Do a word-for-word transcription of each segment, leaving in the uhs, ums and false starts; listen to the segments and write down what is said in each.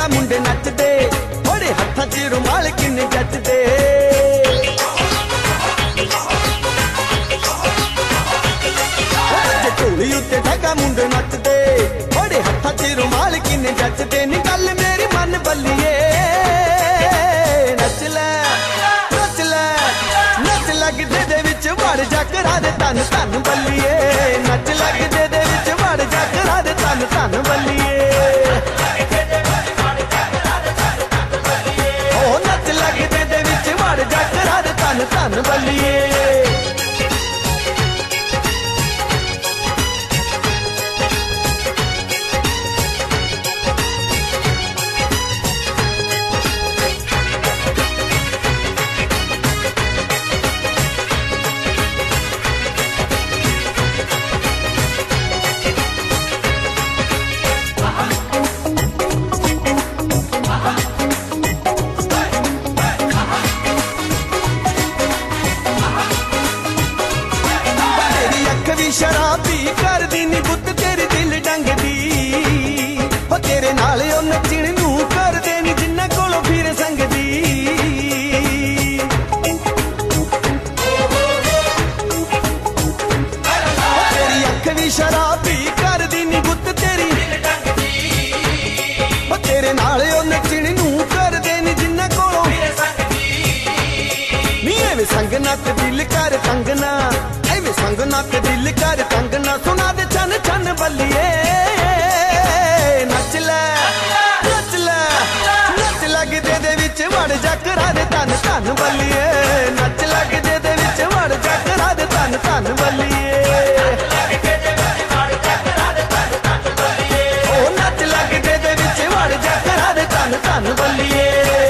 ठगा मुंडे नचदे थोड़े हत्थां च रुमाल किन्ने जचदे ढोली उत्ते ठगा मुंडे नचदे थोड़े हत्थां च रुमाल किन्ने जचदे नी गल मेरी मन बल्लिए नच लै नच लै नच लगदे दे विच वड़ जा करा दे तन तन बल्लिए नच लगदे दे विच वड़ जा करा दे तन तन बल्लिए ओ नच लगदे दे विच वड़ जा करा दे तन तन बल्लिए शराबी कर दी नी बुत तेरी दिल डंग दी हो तेरे नाल ओ नचण नू कर दे नी जिन्ना कोलों फिर संग दी तेरी अख भी शराबी कर दी नी बुत तेरी दिल डंग दी हो तेरे नाल ओ नचण नू कर दे नी जिन्ना कोलों फिर संग दी नी एवे संग नच दिल कर तंग ना संग नच दिल कर तंग ना सुना दे चन चन बल्लिए नच लै नच लै नच लगदे दे विच वड़ जा करा दे तन तन बल्लिए नच लगदे दे विच वड़ जा करा दे तन तन बल्लिए ओ नच लगदे दे विच वड़ जा करा दे तन तन बल्लिए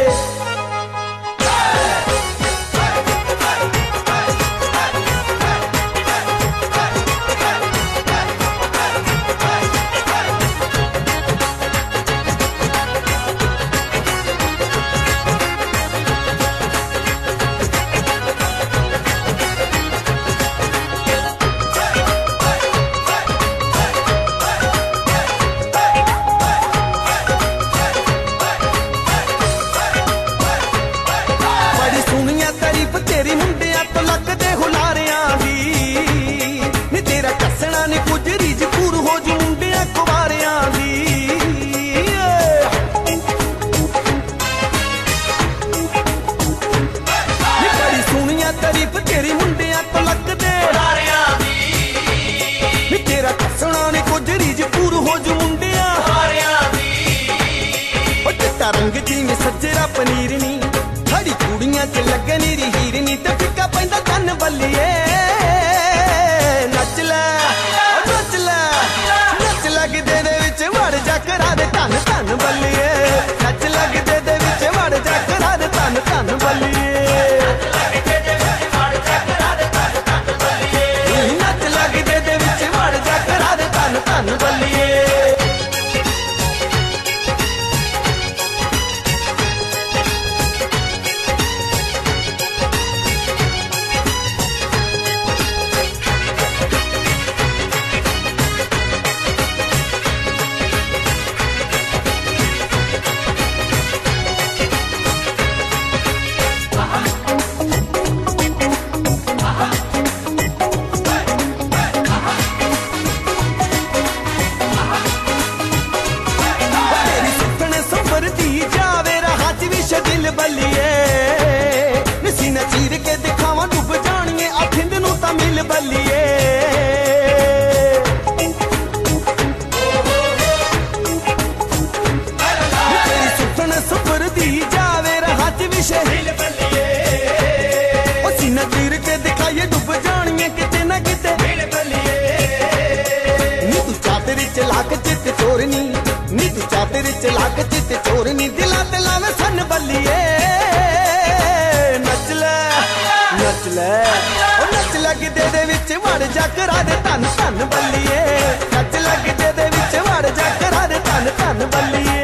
तेरी मुंडिया तो लगदे हुलारियां दी नी तेरा कसना नी कुछ रीज पूर हो जू मुंडिया कुवारियां दी नी बड़ी सोहनिया तारीफ तेरी मुंडिया तो लगदे हुलारियां दी नी तेरा कसना नी कुछ रीज पूर हो जू मुंडिया कुवारियां दी ओ चिट्टा रंग जिवें सज्जरा पनीर नी खड़ी कुड़ियां च लगे नीरी हीरनी ते फिक्का पैंदा तन बल्लिए नच लै नच लै नच लगदे दे विच वड़ जा करा दे तन तन बल्लिए नच लगदे दे विच वड़ जा करा दे तन तन बल्लिए नच लगदे दे विच वड़ जा करा दे तन तन बल्लिए दिल बल्लिए सीना चीर के दिखावा डुब जानिए अखिंद नू तां मिल बल्लिए तेरी सुपन सुपर दी जावे राह च विशे दिल बल्लिए ओ सीना चीर के दिखाइए डुब जानिए किते ना किते दिल बल्लिए नी तू चादरी च लाक चित चोरनी नी तू चादरी च लाक चित चोरनी दिला ते लावे सन बल्लिए नच लै नच लै ओ नच लगदे दे विच वड़ जा करा दे तन तन बल्लिए नच लगदे दे विच वड़ जा करा दे तन तन बल्लिए